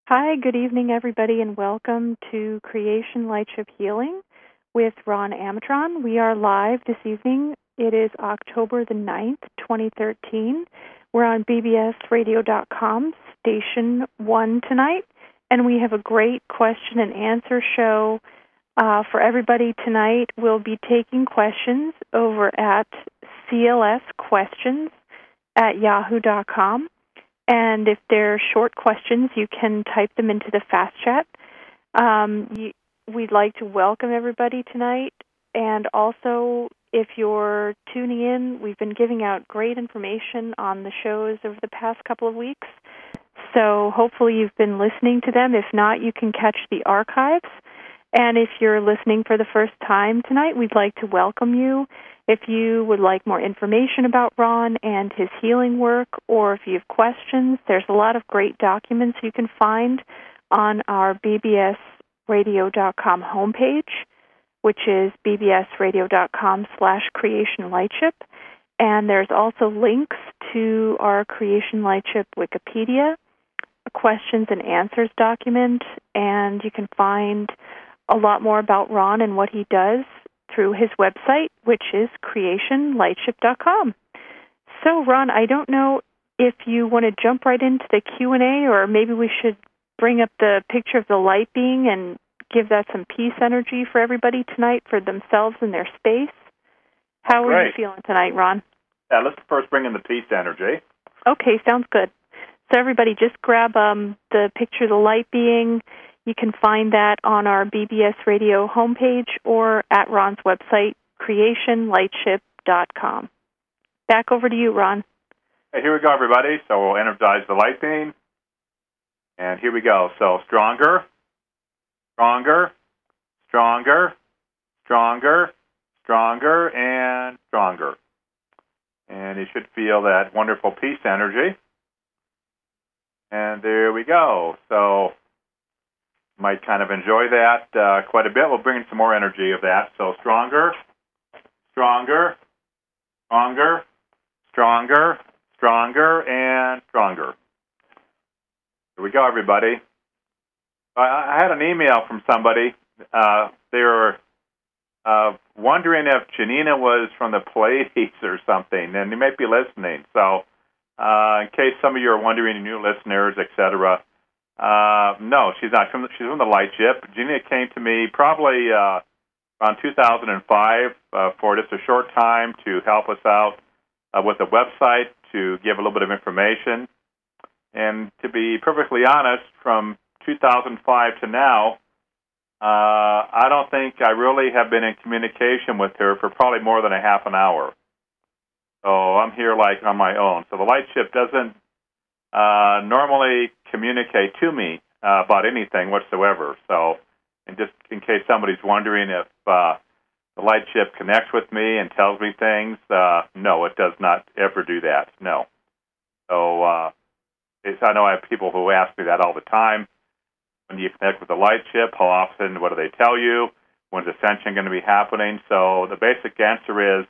Hi, good evening, everybody, and welcome to Creation Lightship Healing with Ron Amatron. We are live this evening. It is October the 9th, 2013. We're on bbsradio.com, Station 1 tonight, and we have a great question and answer show for everybody tonight. We'll be taking questions over at clsquestions@yahoo.com. And if they're short questions, you can type them into the fast chat. We'd like to welcome everybody tonight. And also, if you're tuning in, we've been giving out great information on the shows over the past couple of weeks. So hopefully you've been listening to them. If not, you can catch the archives. And if you're listening for the first time tonight, we'd like to welcome you. If you would like more information about Ron and his healing work, or if you have questions, there's a lot of great documents you can find on our bbsradio.com homepage, which is bbsradio.com/creationlightship. And there's also links to our Creation Lightship Wikipedia, a questions and answers document, and you can find a lot more about Ron and what he does through his website, which is creationlightship.com. So, Ron, I don't know if you want to jump right into the Q&A, or maybe we should bring up the picture of the light being and give that some peace energy for everybody tonight, for themselves and their space. How are you feeling tonight, Ron? Yeah, let's first bring in the peace energy. Okay, sounds good. So everybody just grab the picture of the light being. You can find that on our BBS Radio homepage or at Ron's website, creationlightship.com. Back over to you, Ron. Hey, here we go, everybody. So we'll energize the light beam. And here we go. So stronger, stronger, stronger, stronger, stronger, and stronger. And you should feel that wonderful peace energy. And there we go. So might kind of enjoy that quite a bit. We'll bring in some more energy of that. So stronger, stronger, stronger, stronger, stronger, and stronger. Here we go, everybody. I had an email from somebody. They were wondering if Janina was from the Pleiades or something, and they might be listening. So in case some of you are wondering, new listeners, etc., no, she's not. She's from the Lightship. Janina came to me probably around 2005 for just a short time to help us out with the website, to give a little bit of information. And to be perfectly honest, from 2005 to now, I don't think I really have been in communication with her for probably more than a half an hour. So I'm here like on my own. So the Lightship doesn't normally communicate to me about anything whatsoever. So, and just in case somebody's wondering if the Lightship connects with me and tells me things, no, it does not ever do that. No. So I know I have people who ask me that all the time. When do you connect with the Lightship? How often? What do they tell you? When's Ascension going to be happening? So the basic answer is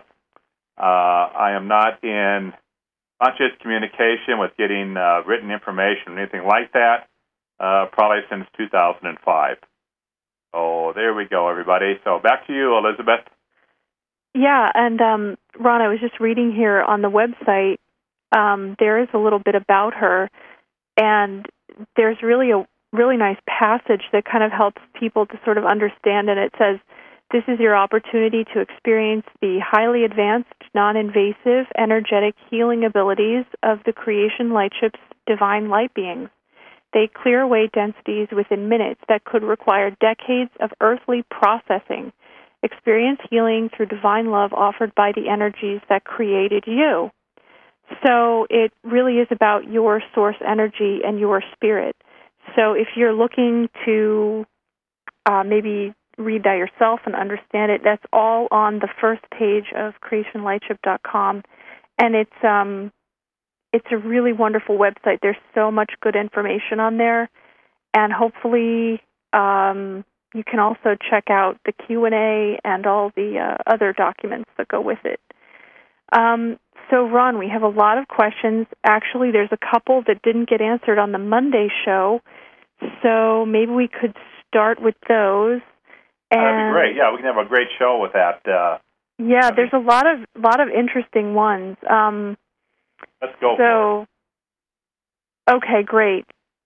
I am not in conscious communication with getting written information or anything like that, probably since 2005. Oh, there we go, everybody. So back to you, Elizabeth. Yeah, and Ron, I was just reading here on the website, there is a little bit about her, and there's really a really nice passage that kind of helps people to sort of understand, and it says, "This is your opportunity to experience the highly advanced, non-invasive, energetic healing abilities of the Creation Lightship's divine light beings. They clear away densities within minutes that could require decades of earthly processing. Experience healing through divine love offered by the energies that created you." So it really is about your source energy and your spirit. So if you're looking to maybe read that yourself and understand it, that's all on the first page of creationlightship.com. And it's a really wonderful website. There's so much good information on there. And hopefully you can also check out the Q&A and all the other documents that go with it. So, Ron, we have a lot of questions. Actually, there's a couple that didn't get answered on the Monday show, So maybe we could start with those. That'd be great. Yeah, we can have a great show with that. Yeah, there's a lot of interesting ones. Let's go for it. Okay, great.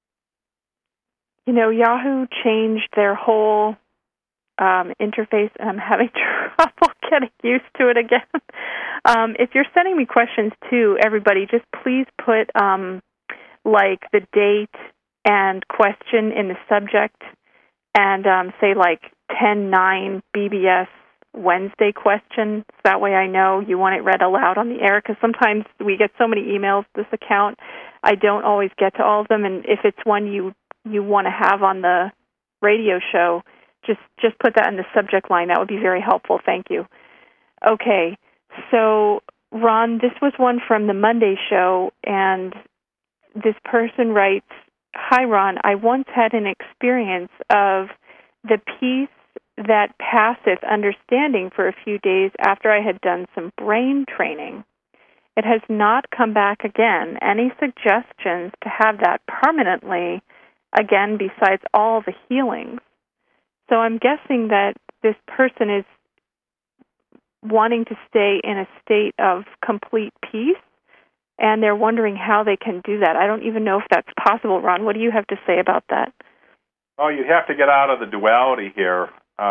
Yahoo changed their whole interface, and I'm having trouble getting used to it again. If you're sending me questions too, everybody, just please put like the date and question in the subject, and say like 10/9 BBS Wednesday question. So that way I know you want it read aloud on the air, because sometimes we get so many emails to this account, I don't always get to all of them, and if it's one you want to have on the radio show, just put that in the subject line. That would be very helpful. Thank you. Okay, so Ron, this was one from the Monday show, and this person writes, "Hi Ron, I once had an experience of the peace that passeth understanding for a few days after I had done some brain training. It has not come back again. Any suggestions to have that permanently again besides all the healings?" So I'm guessing that this person is wanting to stay in a state of complete peace, and they're wondering how they can do that. I don't even know if that's possible, Ron. What do you have to say about that? Oh, you have to get out of the duality here.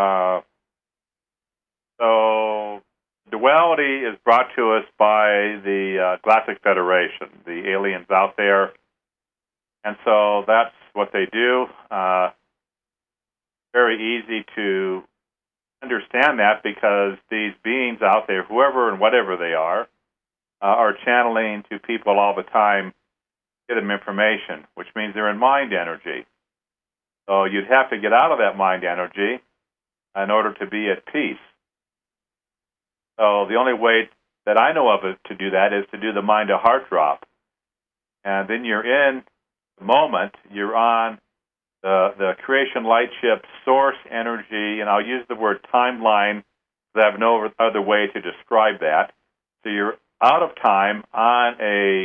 So duality is brought to us by the Galactic Federation, the aliens out there. And so that's what they do. Very easy to understand that, because these beings out there, whoever and whatever they are channeling to people all the time, get them information, which means they're in mind energy. So you'd have to get out of that mind energy in order to be at peace. So the only way that I know of it to do that is to do the mind to heart drop. And then you're in the moment, you're on the creation light ship source energy, and I'll use the word timeline because I have no other way to describe that. So you're out of time on a,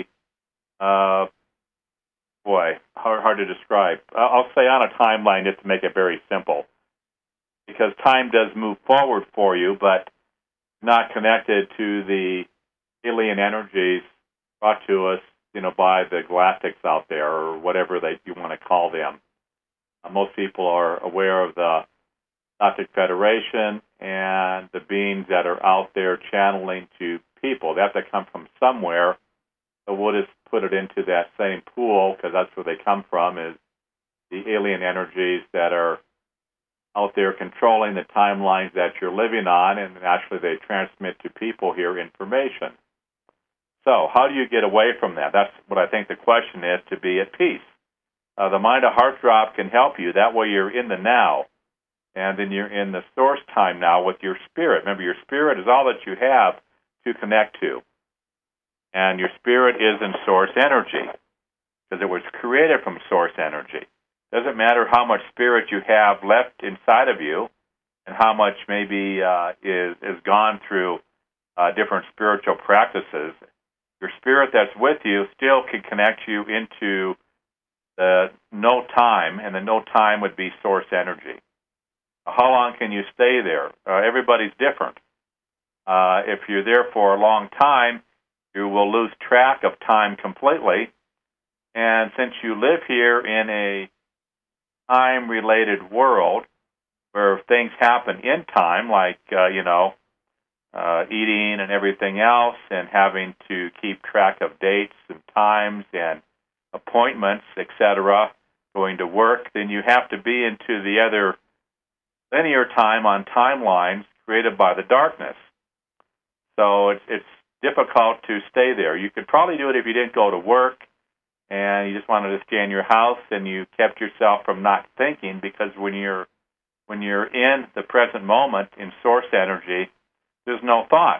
hard to describe. I'll say on a timeline just to make it very simple, because time does move forward for you, but not connected to the alien energies brought to us, by the galactics out there, or whatever you want to call them. Most people are aware of the Galactic Federation and the beings that are out there channeling to people. They have to come from somewhere, so we'll just put it into that same pool, because that's where they come from, is the alien energies that are out there controlling the timelines that you're living on, and actually they transmit to people here information. So how do you get away from that? That's what I think the question is, to be at peace. The mind to heart drop can help you. That way you're in the now, and then you're in the source time now with your spirit. Remember, your spirit is all that you have to connect to, and your spirit is in source energy, because it was created from source energy. Doesn't matter how much spirit you have left inside of you, and how much maybe is gone through different spiritual practices. Your spirit that's with you still can connect you into the no time, and the no time would be source energy. How long can you stay there? Everybody's different. If you're there for a long time, you will lose track of time completely. And since you live here in a time-related world where things happen in time, like, eating and everything else, and having to keep track of dates and times and appointments, etc., going to work, then you have to be into the other linear time on timelines created by the darkness. So it's difficult to stay there. You could probably do it if you didn't go to work and you just wanted to stay in your house and you kept yourself from not thinking, because when you're in the present moment in source energy, there's no thoughts.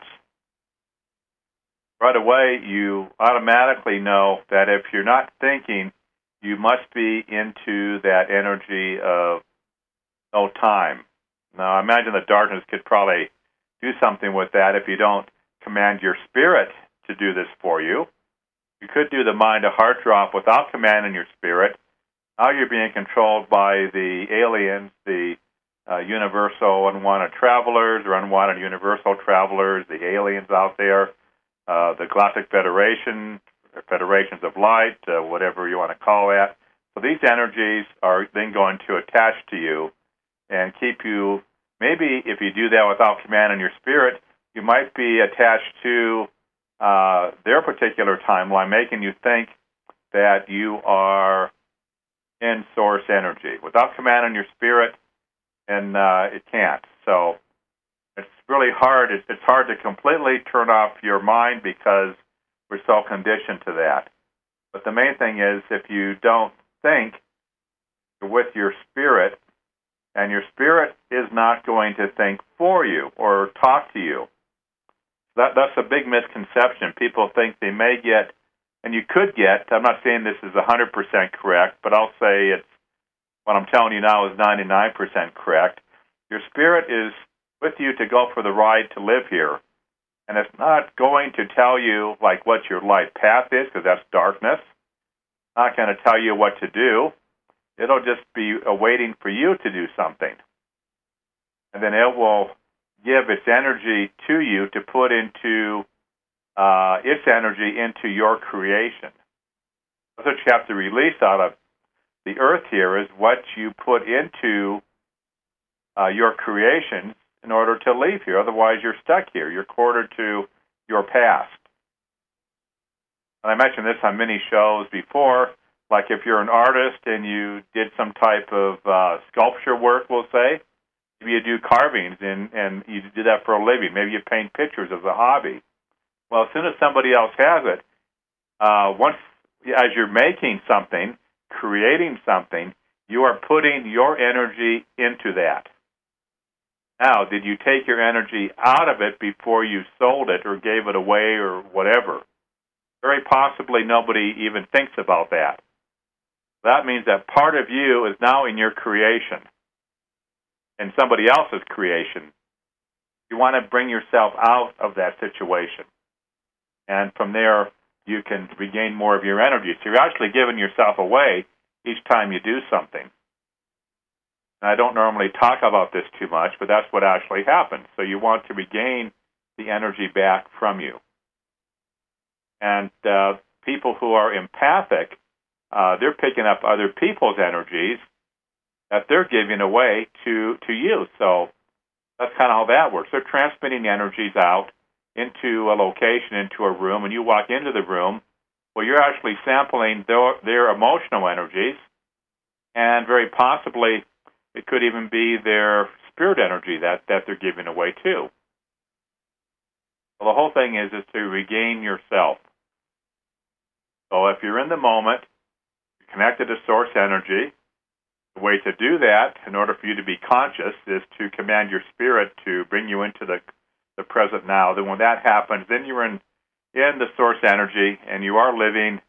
Right away, you automatically know that if you're not thinking, you must be into that energy of no time. Now, I imagine the darkness could probably do something with that if you don't command your spirit to do this for you. You could do the mind to heart drop without commanding your spirit, Now you're being controlled by the aliens, the universal unwanted travelers or unwanted universal travelers, the aliens out there, the Galactic Federation, Federations of Light, whatever you want to call that. So these energies are then going to attach to you and keep you, maybe if you do that without commanding your spirit, you might be attached to their particular timeline, making you think that you are in source energy. Without commanding your spirit, and it can't. So it's really hard. It's hard to completely turn off your mind because we're so conditioned to that. But the main thing is if you don't think with your spirit, and your spirit is not going to think for you or talk to you. That's a big misconception. People think they may get, and you could get, I'm not saying this is 100% correct, but I'll say it's, what I'm telling you now is 99% correct. Your spirit is with you to go for the ride to live here. And it's not going to tell you like what your life path is, because that's darkness. It's not going to tell you what to do. It'll just be waiting for you to do something. And then it will give its energy to you to put into its energy into your creation. That's what you have to release out of the earth here is what you put into your creation in order to leave here. Otherwise, you're stuck here. You're quartered to your past. And I mentioned this on many shows before, like if you're an artist and you did some type of sculpture work, we'll say, maybe you do carvings and you do that for a living. Maybe you paint pictures as a hobby. Well, as soon as somebody else has it, as you're making something, creating something, you are putting your energy into that. Now, did you take your energy out of it before you sold it or gave it away or whatever? Very possibly nobody even thinks about that. That means that part of you is now in your creation, in somebody else's creation. You want to bring yourself out of that situation. And from there, you can regain more of your energy. So you're actually giving yourself away each time you do something. And I don't normally talk about this too much, but that's what actually happens. So you want to regain the energy back from you. And people who are empathic, they're picking up other people's energies that they're giving away to you. So that's kind of how that works. They're transmitting energies out into a location, into a room, and you walk into the room, well, you're actually sampling their emotional energies, and very possibly it could even be their spirit energy that they're giving away too. Well, the whole thing is to regain yourself. So if you're in the moment, you're connected to source energy, the way to do that, in order for you to be conscious, is to command your spirit to bring you into the present now. Then when that happens, then you're in the source energy, and you are living,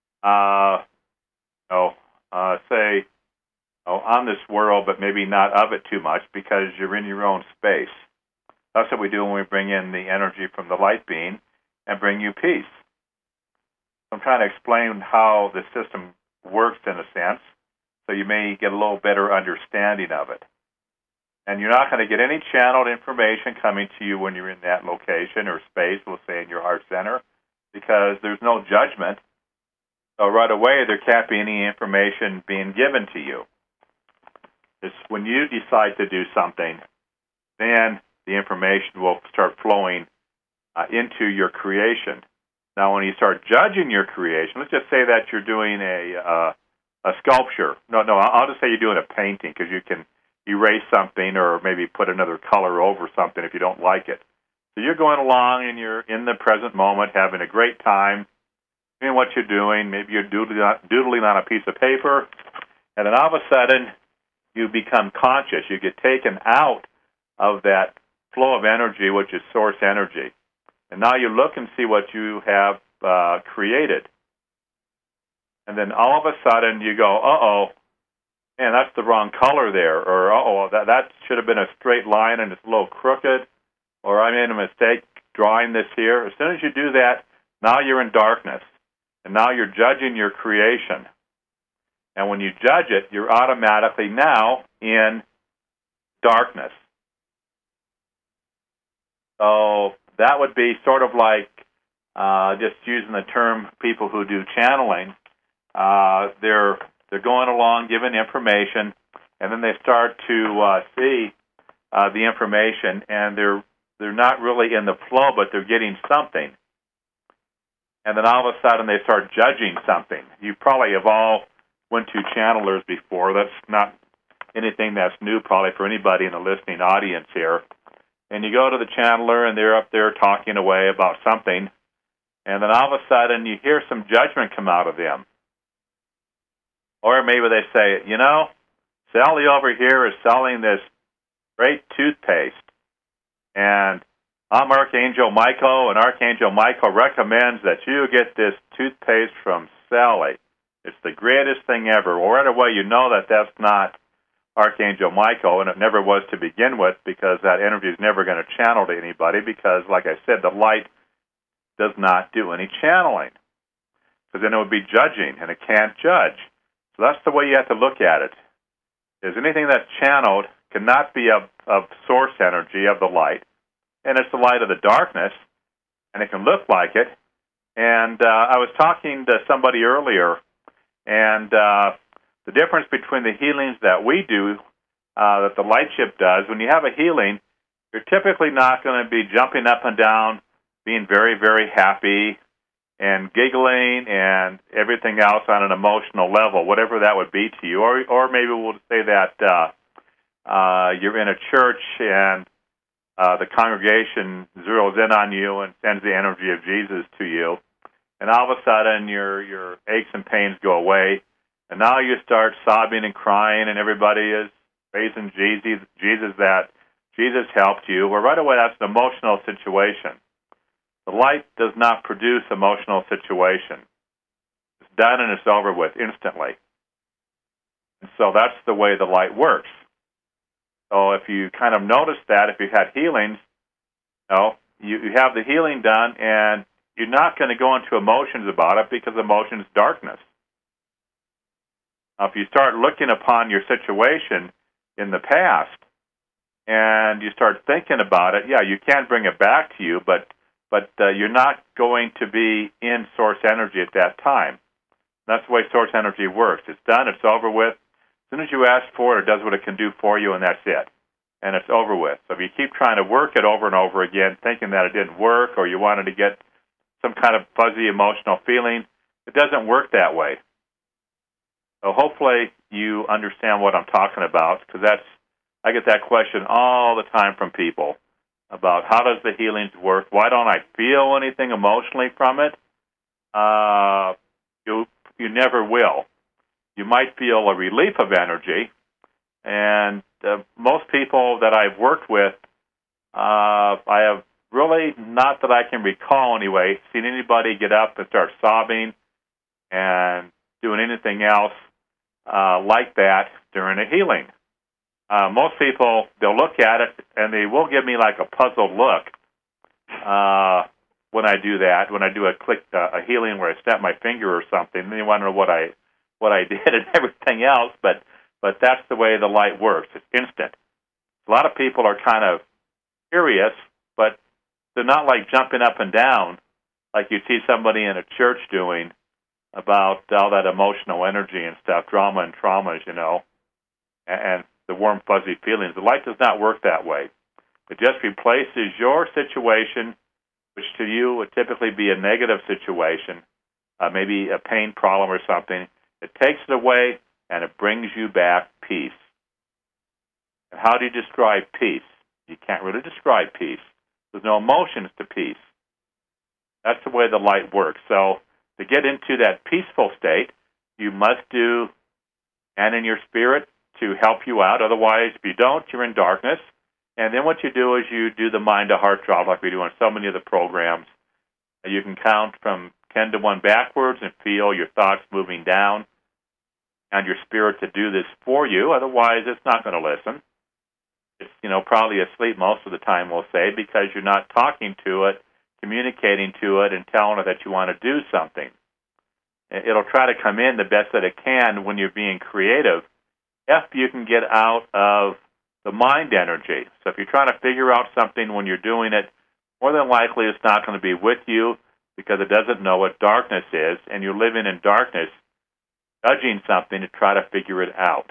on this world, but maybe not of it too much, because you're in your own space. That's what we do when we bring in the energy from the light being and bring you peace. I'm trying to explain how the system works in a sense, so you may get a little better understanding of it. And you're not going to get any channeled information coming to you when you're in that location or space, we'll say in your heart center, because there's no judgment. So right away, there can't be any information being given to you. It's when you decide to do something, then the information will start flowing into your creation. Now, when you start judging your creation, let's just say that you're doing a sculpture. No, I'll just say you're doing a painting, because you can erase something or maybe put another color over something if you don't like it. So you're going along and you're in the present moment, having a great time, doing what you're doing. Maybe you're doodling on a piece of paper, and then all of a sudden you become conscious. You get taken out of that flow of energy, which is source energy. And now you look and see what you have created. And then all of a sudden you go, uh-oh, man, that's the wrong color there. Or, uh-oh, that should have been a straight line and it's a little crooked. Or I made a mistake drawing this here. As soon as you do that, now you're in darkness. And now you're judging your creation. And when you judge it, you're automatically now in darkness. So that would be sort of like, just using the term, people who do channeling, they're going along giving information, and then they start to see the information, and they're not really in the flow, but they're getting something. And then all of a sudden they start judging something. You probably have all went to channelers before. That's not anything that's new probably for anybody in the listening audience here. And you go to the channeler, and they're up there talking away about something, and then all of a sudden you hear some judgment come out of them. Or maybe they say, Sally over here is selling this great toothpaste, and I'm Archangel Michael, and Archangel Michael recommends that you get this toothpaste from Sally. It's the greatest thing ever. Well, right away you know that that's not Archangel Michael, and it never was to begin with, because that energy is never going to channel to anybody, because, like I said, the light does not do any channeling, because then it would be judging, and it can't judge. So that's the way you have to look at it, is anything that's channeled cannot be of source energy of the light, and it's the light of the darkness, and it can look like it. And I was talking to somebody earlier, and the difference between the healings that we do, that the light ship does, when you have a healing, you're typically not going to be jumping up and down, being very, very happy, and giggling, and everything else on an emotional level, whatever that would be to you. Or maybe we'll say that you're in a church, and the congregation zeroes in on you and sends the energy of Jesus to you, and all of a sudden your aches and pains go away, and now you start sobbing and crying, and everybody is praising Jesus that Jesus helped you. Well, right away, that's an emotional situation. The light does not produce emotional situation. It's done and it's over with instantly. And so that's the way the light works. So if you kind of notice that, if you've had healings, you have the healing done, and you're not going to go into emotions about it, because emotion is darkness. Now, if you start looking upon your situation in the past, and you start thinking about it, you can bring it back to you, but you're not going to be in source energy at that time. That's the way source energy works. It's done, it's over with. As soon as you ask for it, it does what it can do for you, and that's it. And it's over with. So if you keep trying to work it over and over again, thinking that it didn't work, or you wanted to get some kind of fuzzy emotional feeling, it doesn't work that way. So hopefully you understand what I'm talking about, because I get that question all the time from people about how does the healings work? Why don't I feel anything emotionally from it? You never will. You might feel a relief of energy, and most people that I've worked with, I have really, not that I can recall anyway, seen anybody get up and start sobbing and doing anything else like that during a healing. Most people, they'll look at it, and they will give me like a puzzled look when I do that, when I do a healing where I snap my finger or something, and they want to know what I did and everything else, but that's the way the light works. It's instant. A lot of people are kind of curious, but they're not like jumping up and down like you see somebody in a church doing about all that emotional energy and stuff, drama and traumas, and the warm, fuzzy feelings. The light does not work that way. It just replaces your situation, which to you would typically be a negative situation, maybe a pain problem or something. It takes it away, and it brings you back peace. And how do you describe peace? You can't really describe peace. There's no emotions to peace. That's the way the light works. So to get into that peaceful state, you must do and in your spirit to help you out. Otherwise, if you don't, you're in darkness. And then what you do is you do the mind-to-heart drop like we do on so many of the programs. You can count from 10 to 1 backwards and feel your thoughts moving down and your spirit to do this for you. Otherwise, it's not going to listen. It's, probably asleep most of the time, we'll say, because you're not talking to it, communicating to it, and telling it that you want to do something. it'll try to come in the best that it can when you're being creative, if you can get out of the mind energy. So if you're trying to figure out something when you're doing it, more than likely it's not going to be with you because it doesn't know what darkness is, and you're living in darkness, judging something to try to figure it out.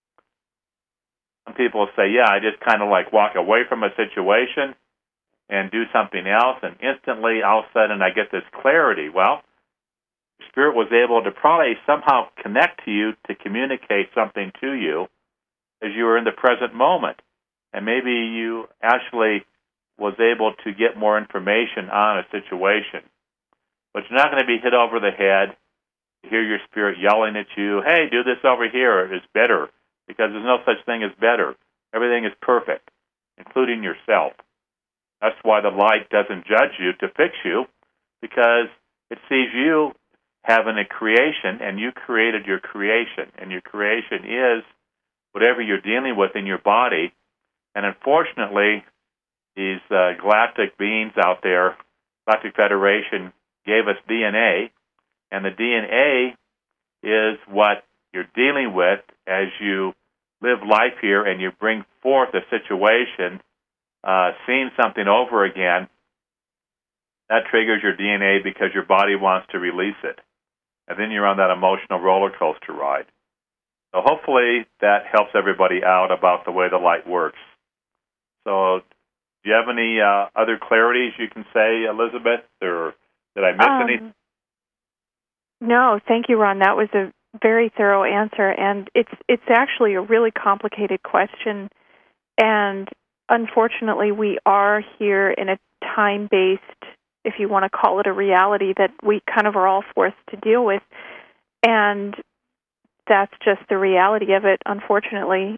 Some people say, yeah, I just kind of like walk away from a situation and do something else, and instantly, all of a sudden, I get this clarity. Well, Spirit was able to probably somehow connect to you to communicate something to you as you were in the present moment. And maybe you actually was able to get more information on a situation. But you're not going to be hit over the head, hear your spirit yelling at you, hey, do this over here, it's better, because there's no such thing as better. Everything is perfect, including yourself. That's why the light doesn't judge you to fix you, because it sees you having a creation, and you created your creation. And your creation is whatever you're dealing with in your body. And unfortunately, these galactic beings out there, Galactic Federation, gave us DNA, and the DNA is what you're dealing with as you live life here and you bring forth a situation, seeing something over again. That triggers your DNA because your body wants to release it. And then you're on that emotional roller coaster ride. So hopefully that helps everybody out about the way the light works. So do you have any other clarities you can say, Elizabeth, or did I miss anything? No, thank you, Ron. That was a very thorough answer, and it's actually a really complicated question. And unfortunately, we are here in a time-based, if you want to call it a reality, that we kind of are all forced to deal with. And that's just the reality of it, unfortunately.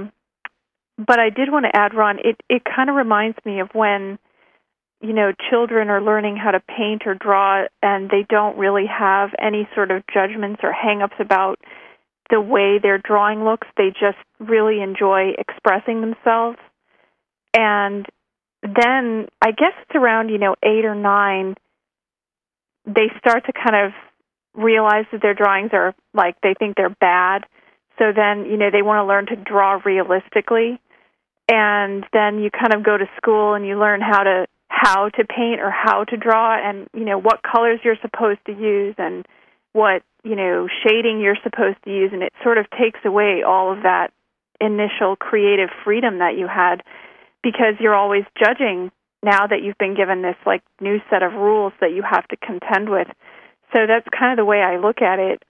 But I did want to add, Ron, it kind of reminds me of when, you know, children are learning how to paint or draw, and they don't really have any sort of judgments or hang-ups about the way their drawing looks. They just really enjoy expressing themselves. And then I guess it's around, 8 or 9, they start to kind of realize that their drawings are, like, they think they're bad. So then, they want to learn to draw realistically. And then you kind of go to school and you learn how to paint or how to draw, and, what colors you're supposed to use and what, shading you're supposed to use. And it sort of takes away all of that initial creative freedom that you had, because you're always judging now that you've been given this new set of rules that you have to contend with. So that's kind of the way I look at it.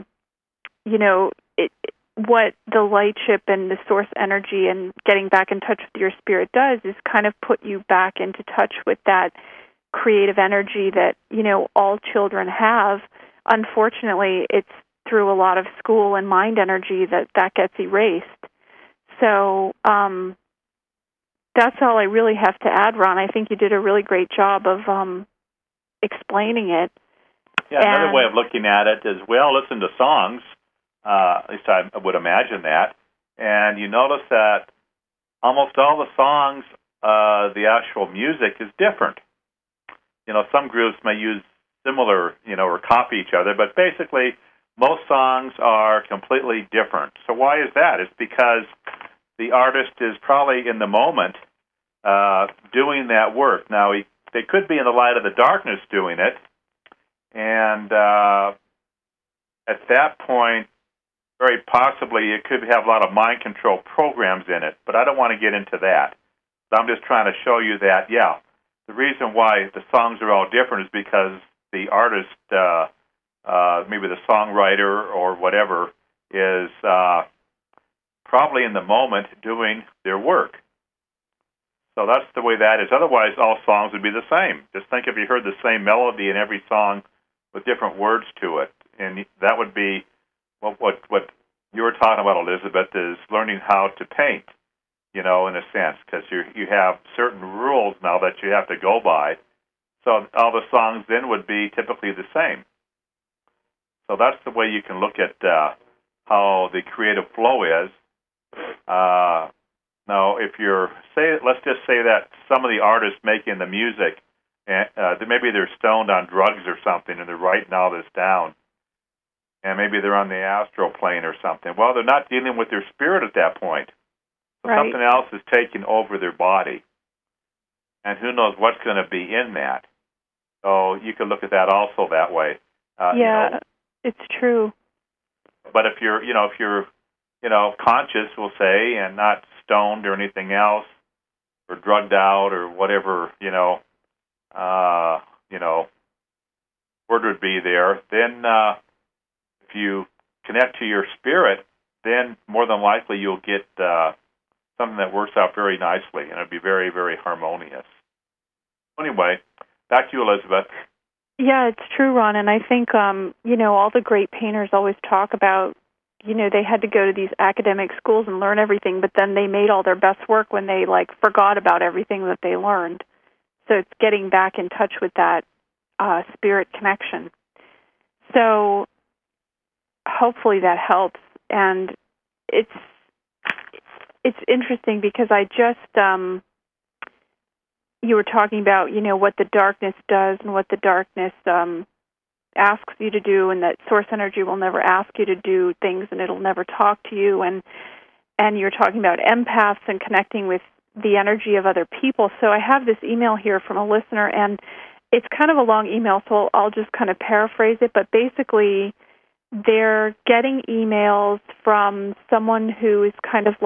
What the light ship and the source energy and getting back in touch with your spirit does is kind of put you back into touch with that creative energy that, all children have. Unfortunately, it's through a lot of school and mind energy that gets erased. So that's all I really have to add, Ron. I think you did a really great job of explaining it. Yeah, another way of looking at it is we all listen to songs, at least I would imagine that, and you notice that almost all the songs, the actual music is different. Some groups may use similar, or copy each other, but basically most songs are completely different. So why is that? It's because the artist is probably in the moment doing that work. Now, they could be in the light of the darkness doing it, and at that point, very possibly it could have a lot of mind control programs in it, but I don't want to get into that. So I'm just trying to show you that, the reason why the songs are all different is because the artist, maybe the songwriter or whatever, is probably in the moment doing their work. So that's the way that is. Otherwise, all songs would be the same. Just think if you heard the same melody in every song with different words to it. And that would be what you were talking about, Elizabeth, is learning how to paint, in a sense, because you have certain rules now that you have to go by. So all the songs then would be typically the same. So that's the way you can look at how the creative flow is. Now, if let's just say that some of the artists making the music, maybe they're stoned on drugs or something, and they're writing all this down. and maybe they're on the astral plane or something. Well, they're not dealing with their spirit at that point. So Right. something else is taking over their body. And who knows what's going to be in that. So you can look at that also that way. It's true. But if you're conscious, we'll say, and not stoned or anything else, or drugged out or whatever, word would be there, then if you connect to your spirit, then more than likely you'll get something that works out very nicely, and it'll be very, very harmonious. Anyway, back to you, Elizabeth. Yeah, it's true, Ron, and I think, all the great painters always talk about, they had to go to these academic schools and learn everything, but then they made all their best work when they, forgot about everything that they learned. So it's getting back in touch with that spirit connection. So hopefully that helps, and it's interesting because I just, you were talking about, what the darkness does and what the darkness asks you to do, and that source energy will never ask you to do things, and it'll never talk to you. And you're talking about empaths and connecting with the energy of other people. So I have this email here from a listener, and it's kind of a long email, so I'll just kind of paraphrase it. But basically, they're getting emails from someone who is kind of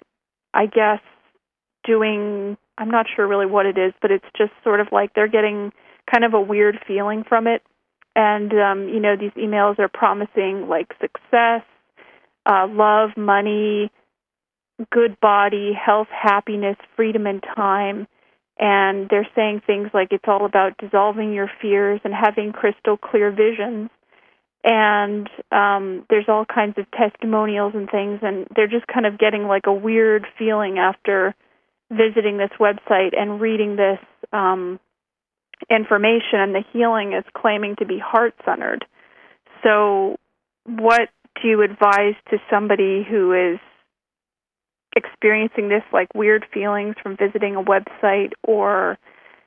doing, I'm not sure really what it is, but it's just sort of like they're getting kind of a weird feeling from it. And, these emails are promising success, love, money, good body, health, happiness, freedom, and time. And they're saying things like it's all about dissolving your fears and having crystal clear visions. And there's all kinds of testimonials and things, and they're just kind of getting a weird feeling after visiting this website and reading this information, and the healing is claiming to be heart-centered. So what do you advise to somebody who is experiencing this weird feelings from visiting a website, or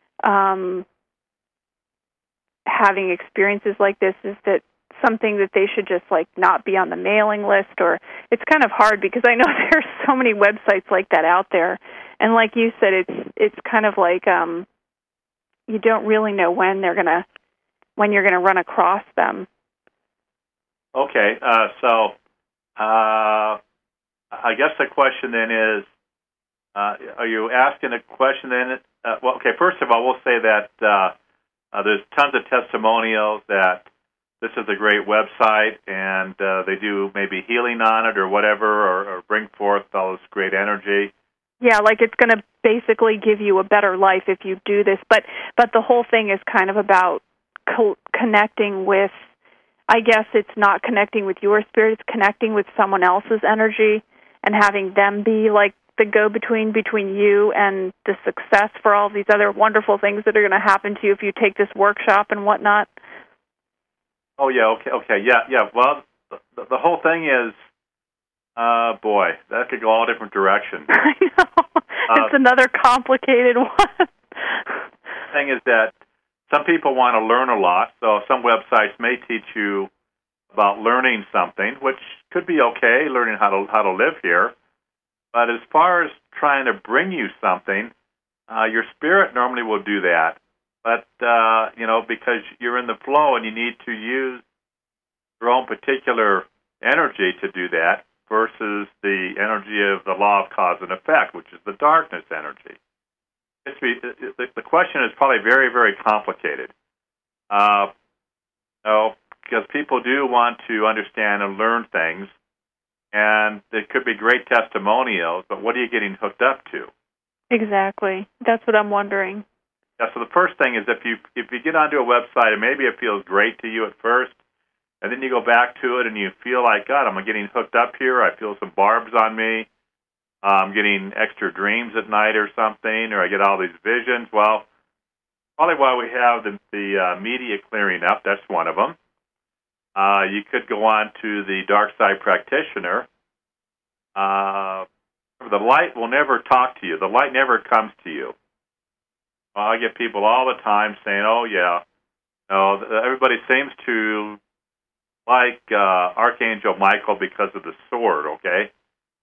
having experiences like this? Is that something that they should just not be on the mailing list? Or it's kind of hard because I know there's so many websites like that out there, and like you said, it's kind of you don't really know when you're gonna run across them. Okay, so I guess the question then is, are you asking a question then? Well, okay, first of all, we'll say that there's tons of testimonials that this is a great website, and they do maybe healing on it or whatever, or bring forth all this great energy. Yeah, it's going to basically give you a better life if you do this. But the whole thing is kind of about connecting with, I guess it's not connecting with your spirit, it's connecting with someone else's energy and having them be the go-between between you and the success for all these other wonderful things that are going to happen to you if you take this workshop and whatnot. Oh, yeah, okay, yeah. Well, the whole thing is, boy, that could go all different directions. I know. It's another complicated one. The thing is that some people want to learn a lot, so some websites may teach you about learning something, which could be okay, learning how to live here. But as far as trying to bring you something, your spirit normally will do that. But, because you're in the flow and you need to use your own particular energy to do that versus the energy of the law of cause and effect, which is the darkness energy. The question is probably very, very complicated. Because people do want to understand and learn things, and there could be great testimonials, but what are you getting hooked up to? Exactly. That's what I'm wondering. Yeah, so the first thing is if you get onto a website and maybe it feels great to you at first, and then you go back to it and you feel like, God, I'm getting hooked up here. I feel some barbs on me. I'm getting extra dreams at night or something, or I get all these visions. Well, probably while we have the media clearing up, that's one of them. You could go on to the Dark Side Practitioner. The light will never talk to you. The light never comes to you. I get people all the time saying, oh, yeah, everybody seems to like Archangel Michael because of the sword, okay?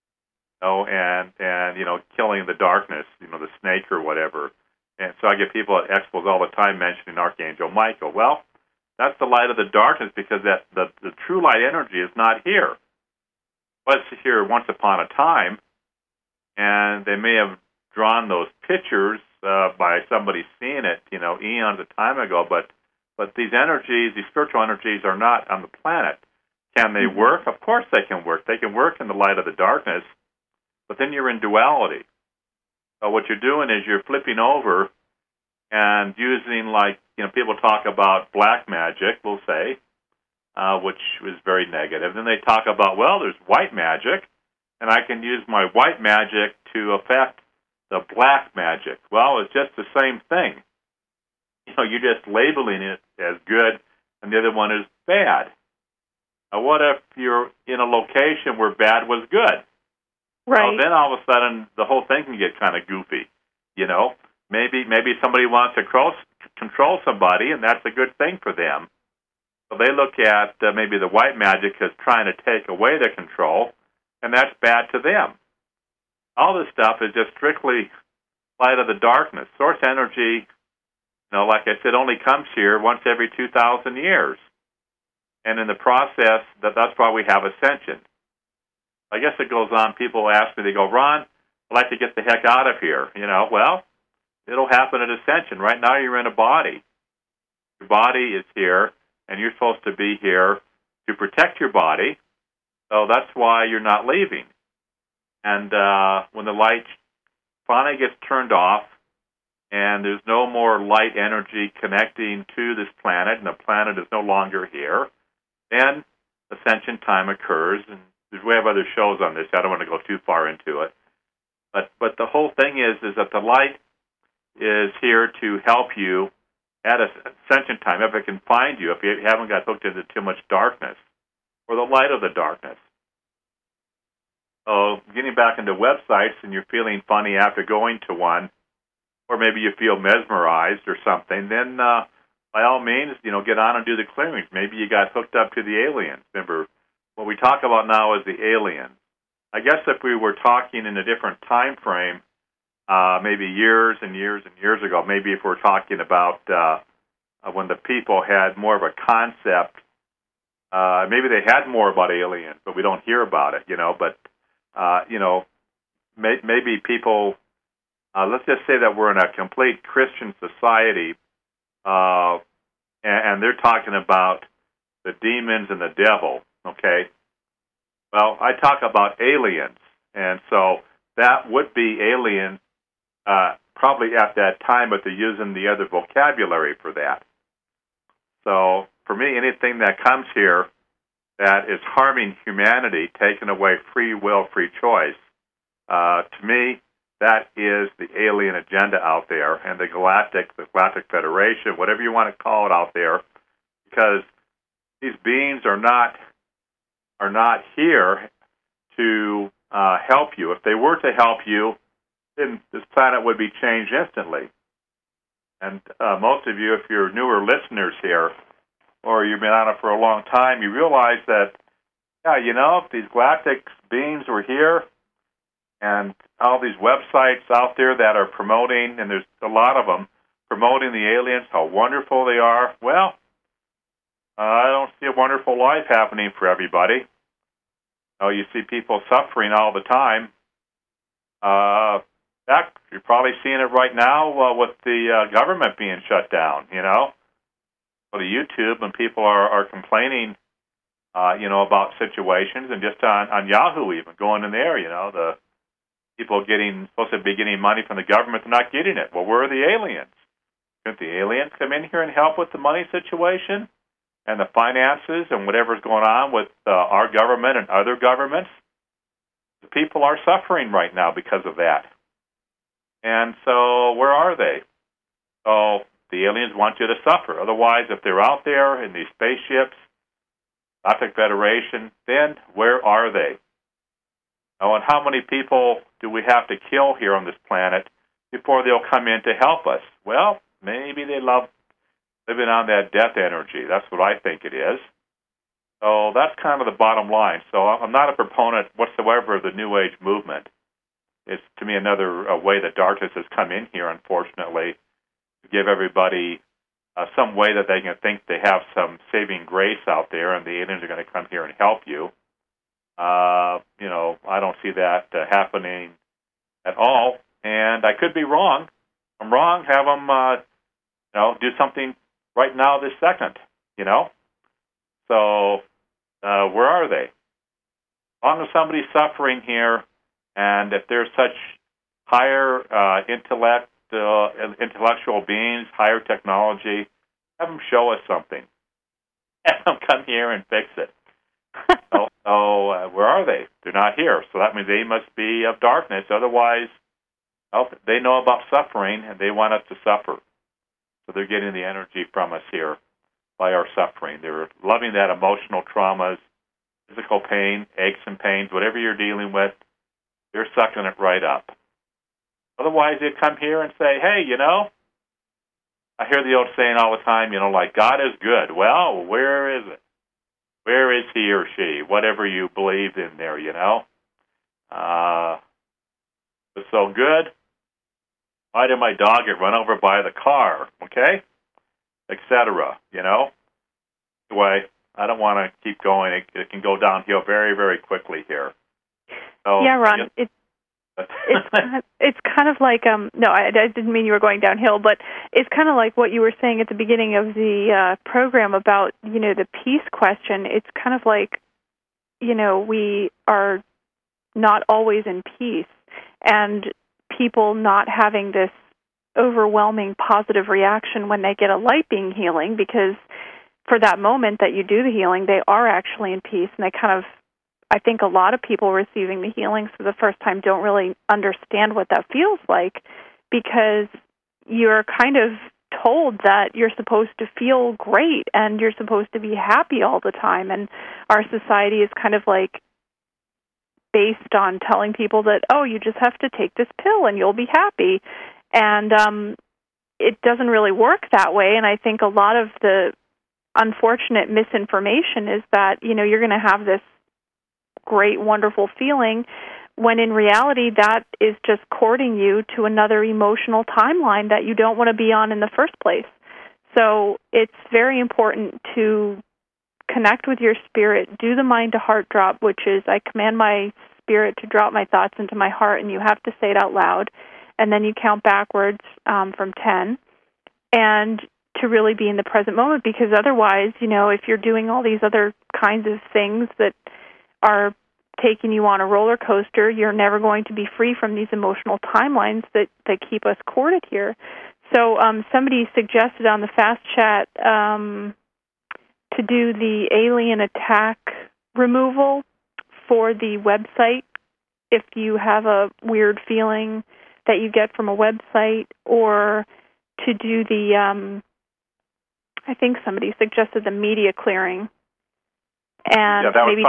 And killing the darkness, the snake or whatever. And so I get people at expos all the time mentioning Archangel Michael. Well, that's the light of the darkness because that the true light energy is not here. It was here once upon a time, and they may have drawn those pictures by somebody seeing it, eons of time ago. But these energies, these spiritual energies, are not on the planet. Can they work? Of course they can work. They can work in the light of the darkness, but then you're in duality. So what you're doing is you're flipping over and using, people talk about black magic, we'll say, which is very negative. Then they talk about, well, there's white magic, and I can use my white magic to affect the black magic. Well, it's just the same thing. You're just labeling it as good, and the other one is bad. Now, what if you're in a location where bad was good? Right. Well, then all of a sudden, the whole thing can get kind of goofy. Maybe somebody wants to control somebody, and that's a good thing for them. So they look at maybe the white magic as trying to take away the control, and that's bad to them. All this stuff is just strictly light of the darkness. Source energy, like I said, only comes here once every 2,000 years. And in the process, that's why we have ascension. I guess it goes on. People ask me, they go, Ron, I'd like to get the heck out of here. Well, it'll happen at ascension. Right now you're in a body. Your body is here, and you're supposed to be here to protect your body. So that's why you're not leaving. And when the light finally gets turned off and there's no more light energy connecting to this planet and the planet is no longer here, then ascension time occurs. And we have other shows on this. I don't want to go too far into it. But the whole thing is that the light is here to help you at ascension time, if it can find you, if you haven't got hooked into too much darkness, or the light of the darkness. So getting back into websites and you're feeling funny after going to one, or maybe you feel mesmerized or something, then by all means, get on and do the clearings. Maybe you got hooked up to the aliens. Remember, what we talk about now is the aliens. I guess if we were talking in a different time frame, maybe years and years and years ago, maybe if we're talking about when the people had more of a concept, maybe they had more about aliens, but we don't hear about it, But, maybe people, let's just say that we're in a complete Christian society, and they're talking about the demons and the devil, okay? Well, I talk about aliens, and so that would be aliens probably at that time, but they're using the other vocabulary for that. So for me, anything that comes here that is harming humanity, taking away free will, free choice, to me, that is the alien agenda out there, and the Galactic Federation, whatever you want to call it out there, because these beings are not here to help you. If they were to help you, then this planet would be changed instantly. And most of you, if you're newer listeners here, or you've been on it for a long time, you realize that, if these galactic beings were here, and all these websites out there that are promoting, and there's a lot of them, promoting the aliens, how wonderful they are, well, I don't see a wonderful life happening for everybody. You see people suffering all the time. You're probably seeing it right now with the government being shut down, Go to YouTube, and people are complaining, about situations, and just on Yahoo even, going in there, the people supposed to be getting money from the government, they're not getting it. Well, where are the aliens? Couldn't the aliens come in here and help with the money situation and the finances and whatever's going on with our government and other governments? The people are suffering right now because of that. And so where are they? So the aliens want you to suffer. Otherwise, if they're out there in these spaceships, Galactic Federation, then where are they? And how many people do we have to kill here on this planet before they'll come in to help us? Well, maybe they love living on that death energy. That's what I think it is. So that's kind of the bottom line. So I'm not a proponent whatsoever of the New Age movement. It's, to me, another way that darkness has come in here, unfortunately, to give everybody some way that they can think they have some saving grace out there and the aliens are going to come here and help you. I don't see that happening at all. And I could be wrong. If I'm wrong, have them, do something right now, this second, So where are they? As long as somebody's suffering here, and if there's such higher intellectual beings, higher technology, have them show us something. Have them come here and fix it. Where are they? They're not here. So that means they must be of darkness. Otherwise, they know about suffering, and they want us to suffer. So they're getting the energy from us here by our suffering. They're loving that emotional traumas, physical pain, aches and pains, whatever you're dealing with, they're sucking it right up. Otherwise, they'd come here and say, hey, I hear the old saying all the time, like God is good. Well, where is it? Where is he or she? Whatever you believe in there, It's so good. Why did my dog get run over by the car? Okay? Etc. Anyway, I don't want to keep going. It can go downhill very, very quickly here. So, yeah, Ron, it's kind of like no, I didn't mean you were going downhill, but it's kind of like what you were saying at the beginning of the program about the peace question. It's kind of like we are not always in peace, and people not having this overwhelming positive reaction when they get a light being healing, because for that moment that you do the healing, they are actually in peace, and they kind of, I think a lot of people receiving the healings for the first time don't really understand what that feels like, because you're kind of told that you're supposed to feel great and you're supposed to be happy all the time, and our society is kind of like based on telling people that, oh, you just have to take this pill and you'll be happy. And it doesn't really work that way. And I think a lot of the unfortunate misinformation is that, you're going to have this great, wonderful feeling, when in reality that is just courting you to another emotional timeline that you don't want to be on in the first place. So it's very important to connect with your spirit, do the mind-to-heart drop, which is I command my spirit to drop my thoughts into my heart, and you have to say it out loud, and then you count backwards from 10, and to really be in the present moment, because otherwise, if you're doing all these other kinds of things that are taking you on a roller coaster, you're never going to be free from these emotional timelines that keep us corded here. So somebody suggested on the Fast Chat to do the alien attack removal for the website if you have a weird feeling that you get from a website, or to do the, I think somebody suggested the media clearing. And maybe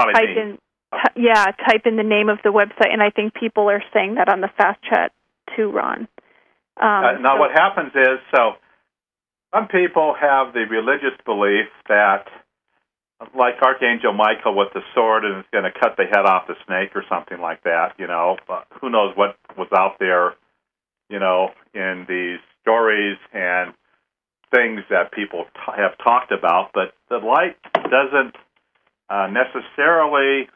type in the name of the website, and I think people are saying that on the Fast Chat too, Ron. Now what happens is, some people have the religious belief that, like Archangel Michael with the sword, and is going to cut the head off the snake or something like that, who knows what was out there, in these stories and things that people have talked about, but the light doesn't necessarily,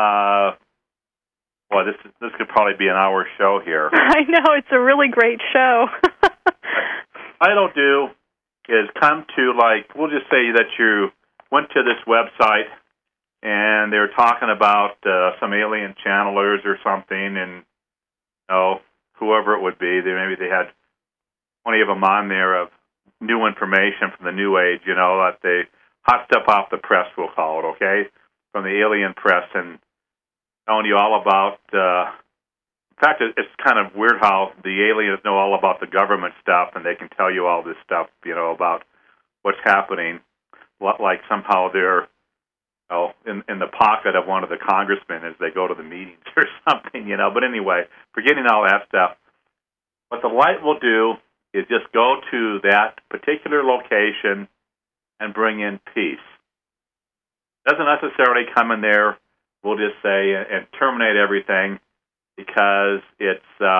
this could probably be an hour show here. I know, it's a really great show. I don't do is come to, we'll just say that you went to this website and they were talking about some alien channelers or something, and whoever it would be, maybe they had 20 of them on there of new information from the New Age, that they hot stuff off the press, we'll call it, okay, from the alien press, and telling you all about, in fact, it's kind of weird how the aliens know all about the government stuff, and they can tell you all this stuff, about what's happening, like somehow they're in the pocket of one of the congressmen as they go to the meetings or something, But anyway, forgetting all that stuff, what the light will do is just go to that particular location and bring in peace. doesn't necessarily come in there, we'll just say, and terminate everything because it's,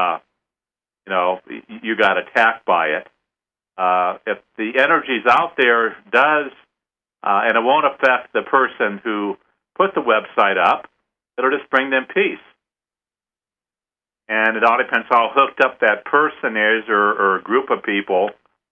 you got attacked by it. If the energy's out there, and it won't affect the person who put the website up, it'll just bring them peace. And it all depends how hooked up that person is or a group of people,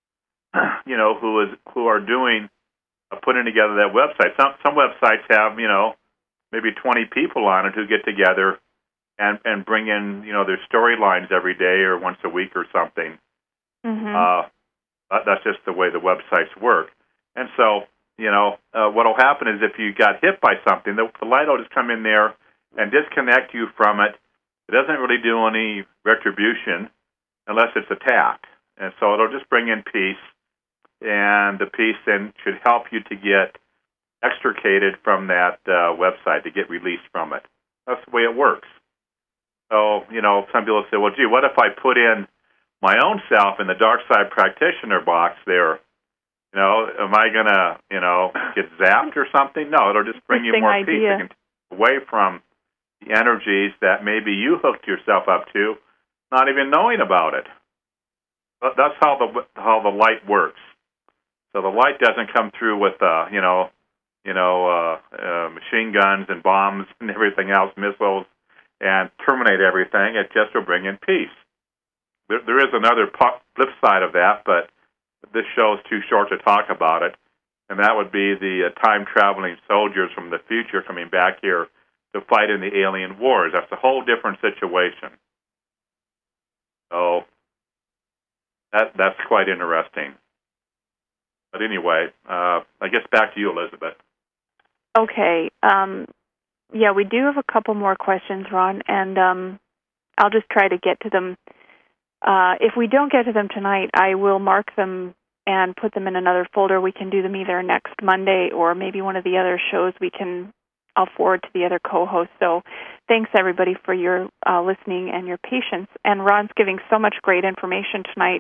who are doing putting together that website. Some websites have, maybe 20 people on it who get together and bring in, their storylines every day or once a week or something. Mm-hmm. That's just the way the websites work. And so, what will happen is if you got hit by something, the light will just come in there and disconnect you from it. It doesn't really do any retribution unless it's attacked. And so it'll just bring in peace, and the peace then should help you to get extricated from that website, to get released from it. That's the way it works. So, some people say, well, gee, what if I put in my own self in the dark side practitioner box there? Am I going to, get zapped or something? No, it'll just bring you more peace and away from the energies that maybe you hooked yourself up to, not even knowing about it. But that's how the light works. So the light doesn't come through with, machine guns and bombs and everything else, missiles, and terminate everything. It just will bring in peace. There is another flip side of that, but this show is too short to talk about it, and that would be the time-traveling soldiers from the future coming back here to fight in the alien wars. That's a whole different situation. So that's quite interesting. But anyway, I guess back to you, Elizabeth. Okay. Yeah, we do have a couple more questions, Ron, and I'll just try to get to them. If we don't get to them tonight, I will mark them and put them in another folder. We can do them either next Monday or maybe one of the other shows I'll forward to the other co-hosts. So thanks, everybody, for your listening and your patience. And Ron's giving so much great information tonight.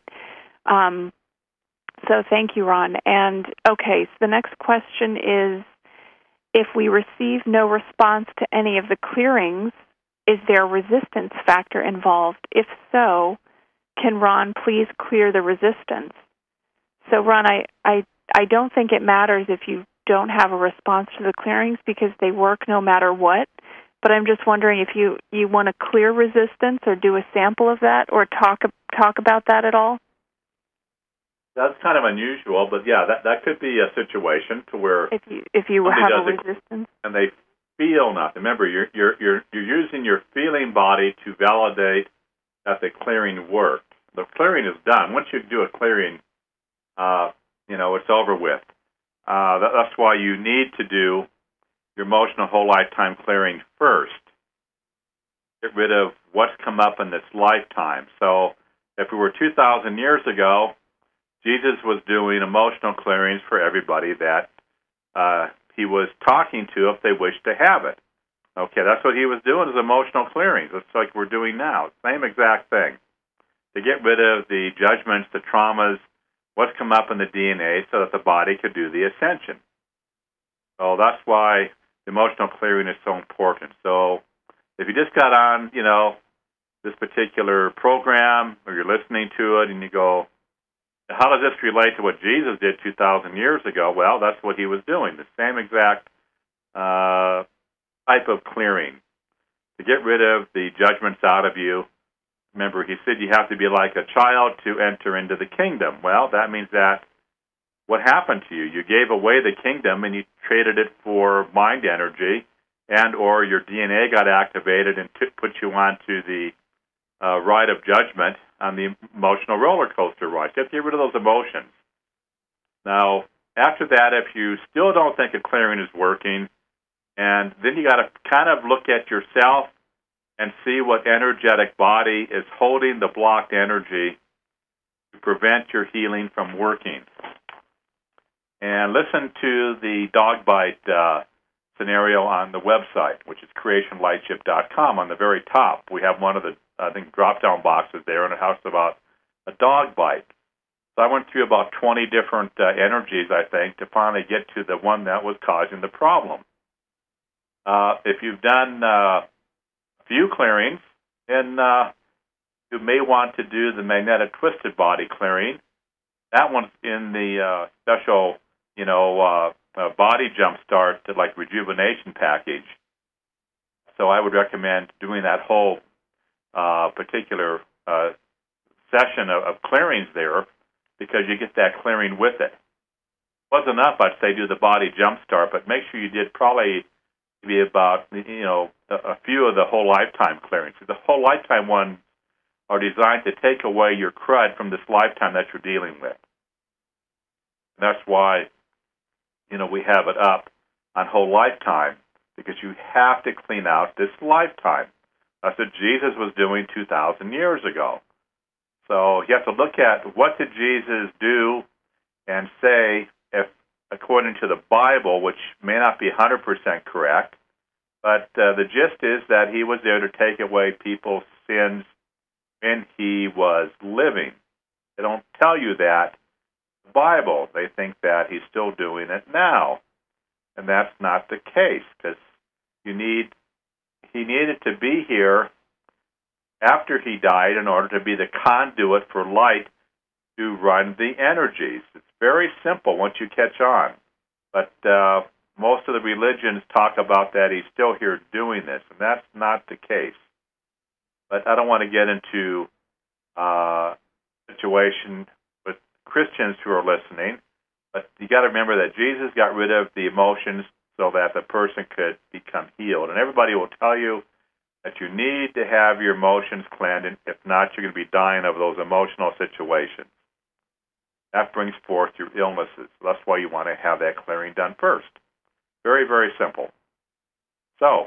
So thank you, Ron. And, okay, so the next question is, if we receive no response to any of the clearings, is there a resistance factor involved? If so, can Ron please clear the resistance? So, Ron, I don't think it matters if you don't have a response to the clearings because they work no matter what. But I'm just wondering if you want to clear resistance or do a sample of that or talk about that at all. That's kind of unusual, but yeah, that could be a situation to where if you have a resistance and they feel nothing. Remember, you're using your feeling body to validate that the clearing worked. The clearing is done. Once you do a clearing, it's over with. That's why you need to do your emotional whole lifetime clearing first. Get rid of what's come up in this lifetime. So if we were 2,000 years ago, Jesus was doing emotional clearings for everybody that he was talking to if they wished to have it. Okay, that's what he was doing, is emotional clearings. It's like we're doing now. Same exact thing. To get rid of the judgments, the traumas, what's come up in the DNA so that the body could do the ascension. So that's why emotional clearing is so important. So if you just got on, this particular program or you're listening to it and you go, how does this relate to what Jesus did 2,000 years ago? Well, that's what he was doing, the same exact type of clearing. To get rid of the judgments out of you. Remember, he said you have to be like a child to enter into the kingdom. Well, that means that what happened to you? You gave away the kingdom and you traded it for mind energy, and or your DNA got activated and put you onto the ride of judgment on the emotional roller coaster ride. You have to get rid of those emotions. Now, after that, if you still don't think a clearing is working, and then you got to kind of look at yourself and see what energetic body is holding the blocked energy to prevent your healing from working. And listen to the dog bite scenario on the website, which is creationlightship.com. On the very top, we have one of the, drop-down boxes there, and it has about a dog bite. So I went through about 20 different energies, to finally get to the one that was causing the problem. If you've done a few clearings, then you may want to do the magnetic twisted body clearing. That one's in the special, body jumpstart, like rejuvenation package. So I would recommend doing that whole particular session of clearings there, because you get that clearing with it. Wasn't enough, I'd say, do the body jumpstart, but make sure you did probably maybe about a few of the whole lifetime clearings. The whole lifetime ones are designed to take away your crud from this lifetime that you're dealing with. And that's why we have it up on whole lifetime, because you have to clean out this lifetime. That's what Jesus was doing 2,000 years ago. So you have to look at what did Jesus do and say, if according to the Bible, which may not be 100% correct, but the gist is that he was there to take away people's sins when he was living. They don't tell you that in the Bible. They think that he's still doing it now. And that's not the case, because he needed to be here after he died in order to be the conduit for light to run the energies. It's very simple once you catch on. But most of the religions talk about that he's still here doing this, and that's not the case. But I don't want to get into a situation with Christians who are listening. But you got to remember that Jesus got rid of the emotions so that the person could become healed. And everybody will tell you that you need to have your emotions cleansed, and if not, you're going to be dying of those emotional situations. That brings forth your illnesses. That's why you want to have that clearing done first. Very, very simple. So,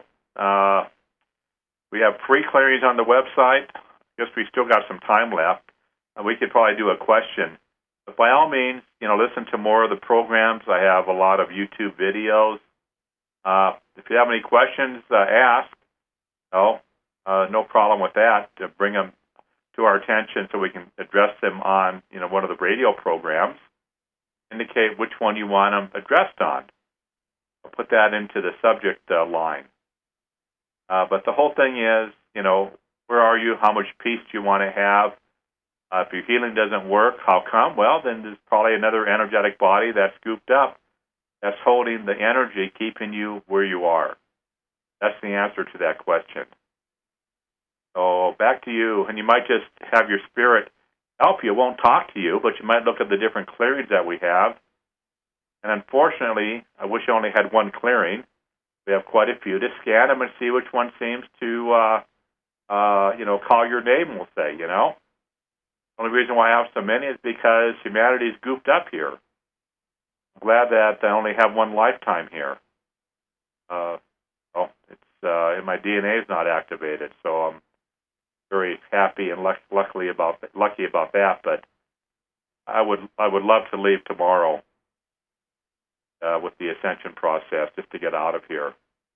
we have free clearings on the website. I guess we still got some time left. We could probably do a question. But by all means, listen to more of the programs. I have a lot of YouTube videos. If you have any questions, ask. No problem with that. Bring them to our attention so we can address them on, one of the radio programs. Indicate which one you want them addressed on. I'll put that into the subject line. But the whole thing is, where are you? How much peace do you want to have? If your healing doesn't work, how come? Well, then there's probably another energetic body that's scooped up that's holding the energy, keeping you where you are. That's the answer to that question. So back to you, and you might just have your spirit help you. It won't talk to you, but you might look at the different clearings that we have. And unfortunately, I wish I only had one clearing. We have quite a few. To scan them and see which one seems to, call your name, we'll say, The only reason why I have so many is because humanity's gooped up here. I'm glad that I only have one lifetime here. It's my DNA is not activated, so I'm very happy and lucky about that. But I would love to leave tomorrow with the ascension process just to get out of here.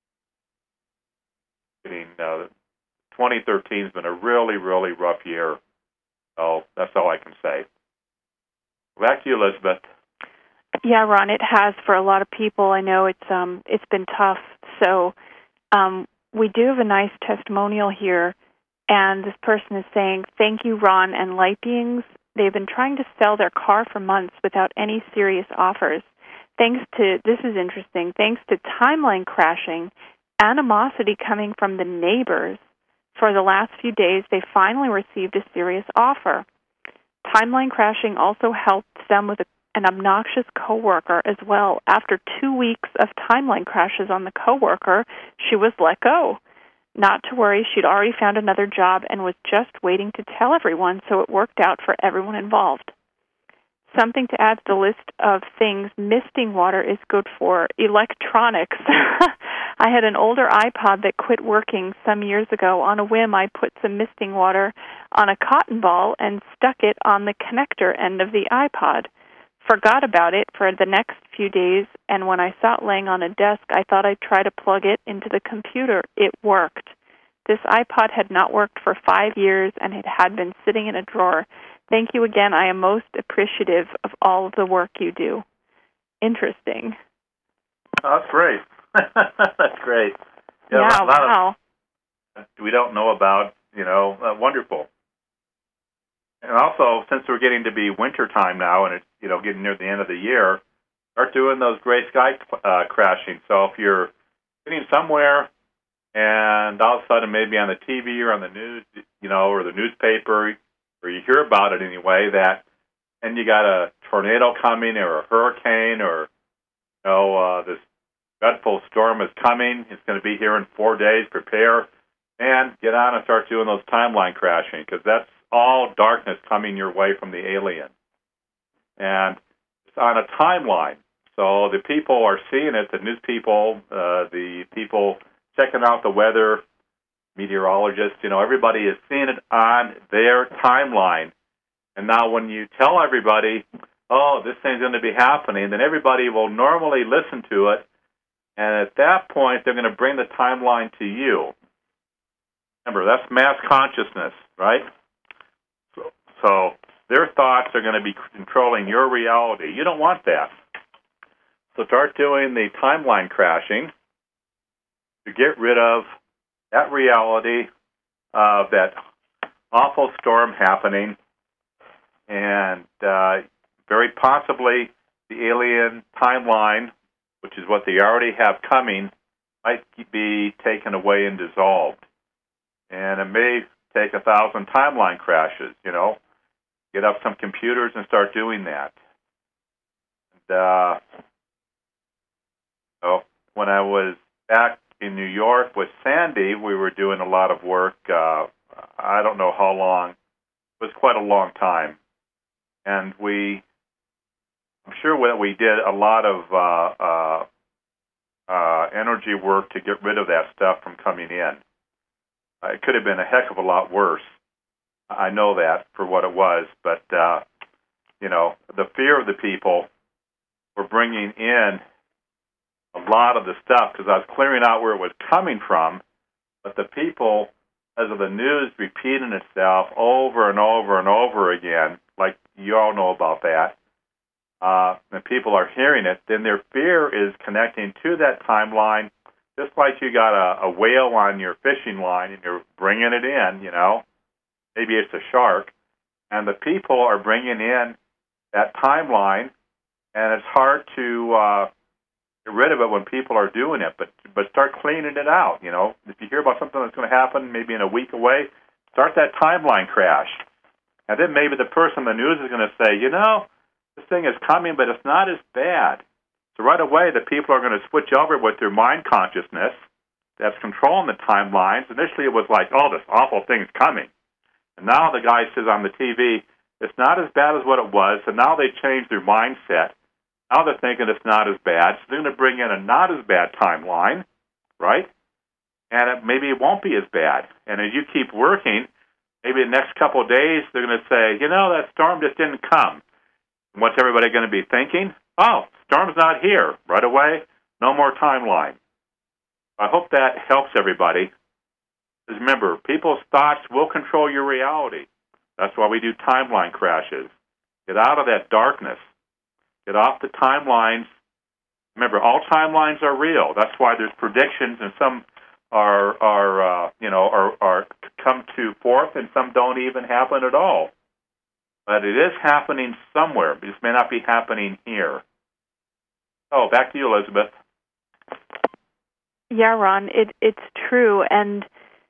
2013 has been a really, really rough year. So that's all I can say. Back to you, Elizabeth. Yeah, Ron, it has for a lot of people. I know it's been tough. So we do have a nice testimonial here, and this person is saying, "Thank you, Ron and Light Beings. They've been trying to sell their car for months without any serious offers. This is interesting, thanks to timeline crashing, animosity coming from the neighbors. For the last few days, they finally received a serious offer. Timeline crashing also helped them with an obnoxious coworker as well. After 2 weeks of timeline crashes on the coworker, she was let go. Not to worry, she'd already found another job and was just waiting to tell everyone, so it worked out for everyone involved. Something to add to the list of things misting water is good for: electronics. I had an older iPod that quit working some years ago. On a whim, I put some misting water on a cotton ball and stuck it on the connector end of the iPod. Forgot about it for the next few days, and when I saw it laying on a desk, I thought I'd try to plug it into the computer. It worked. This iPod had not worked for 5 years, and it had been sitting in a drawer. Thank you again. I am most appreciative of all of the work you do." Interesting. Oh, that's great. That's great. Yeah, a lot wow. of we don't know about, wonderful. And also, since we're getting to be winter time now, and it's getting near the end of the year, start doing those gray sky crashing. So if you're sitting somewhere and all of a sudden maybe on the TV or on the news, or the newspaper, or you hear about it anyway, and you got a tornado coming or a hurricane or this dreadful storm is coming. It's going to be here in 4 days. Prepare and get on and start doing those timeline crashing, because that's all darkness coming your way from the alien. And it's on a timeline. So the people are seeing it, the news people, the people checking out the weather, meteorologists, everybody is seeing it on their timeline. And now when you tell everybody, oh, this thing's going to be happening, then everybody will normally listen to it. And at that point, they're going to bring the timeline to you. Remember, that's mass consciousness, right? So their thoughts are going to be controlling your reality. You don't want that. So start doing the timeline crashing to get rid of that reality of that awful storm happening, and very possibly the alien timeline, which is what they already have coming, might be taken away and dissolved. And it may take 1,000 timeline crashes, Get up some computers and start doing that. And, when I was back in New York with Sandy, we were doing a lot of work. I don't know how long. It was quite a long time. And I'm sure that we did a lot of energy work to get rid of that stuff from coming in. It could have been a heck of a lot worse. I know that for what it was, but the fear of the people were bringing in a lot of the stuff, because I was clearing out where it was coming from, but the people, as of the news repeating itself over and over and over again, like you all know about that, and people are hearing it, then their fear is connecting to that timeline, just like you got a whale on your fishing line and you're bringing it in, maybe it's a shark, and the people are bringing in that timeline, and it's hard to get rid of it when people are doing it, but start cleaning it out. If you hear about something that's going to happen maybe in a week away, start that timeline crash. And then maybe the person in the news is going to say, this thing is coming, but it's not as bad. So right away, the people are going to switch over with their mind consciousness that's controlling the timelines. Initially, it was like, oh, this awful thing's coming. And now the guy says on the TV, it's not as bad as what it was. So now they change their mindset. Now they're thinking it's not as bad. So they're going to bring in a not as bad timeline, right? And maybe it won't be as bad. And as you keep working, maybe the next couple of days, they're going to say, that storm just didn't come. And what's everybody going to be thinking? Oh, storm's not here. Right away, no more timeline. I hope that helps everybody. Because remember, people's thoughts will control your reality. That's why we do timeline crashes. Get out of that darkness. Get off the timelines. Remember, all timelines are real. That's why there's predictions, and some are come to forth, and some don't even happen at all. But it is happening somewhere. It just may not be happening here. Oh, back to you, Elizabeth. Yeah, Ron, it's true, and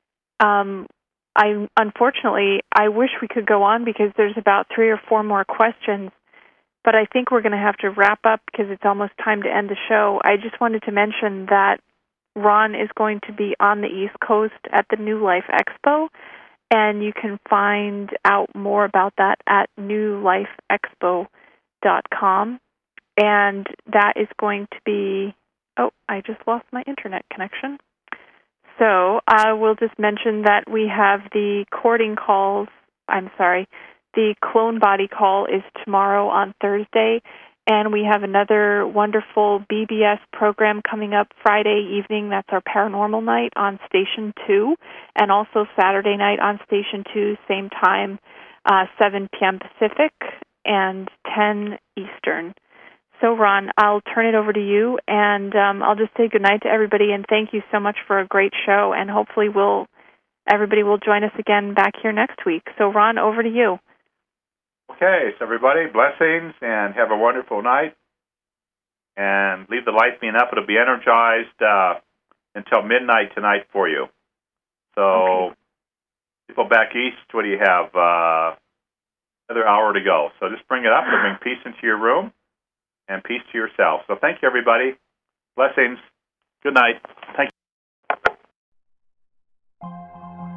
I wish we could go on, because there's about 3 or 4 more questions. But I think we're going to have to wrap up because it's almost time to end the show. I just wanted to mention that Ron is going to be on the East Coast at the New Life Expo, and you can find out more about that at newlifeexpo.com. And that is going to be... Oh, I just lost my internet connection. So I will just mention that we have the courting calls. The clone body call is tomorrow on Thursday, and we have another wonderful BBS program coming up Friday evening. That's our paranormal night on Station 2, and also Saturday night on Station 2, same time, 7 p.m. Pacific and 10 Eastern. So, Ron, I'll turn it over to you, and I'll just say goodnight to everybody, and thank you so much for a great show, and hopefully everybody will join us again back here next week. So, Ron, over to you. Okay, so everybody, blessings, and have a wonderful night. And leave the light being up. It'll be energized until midnight tonight for you. So, Okay. People back east, what do you have? Another hour to go. So just bring it up. It'll bring peace into your room and peace to yourself. So thank you, everybody. Blessings. Good night. Thank you.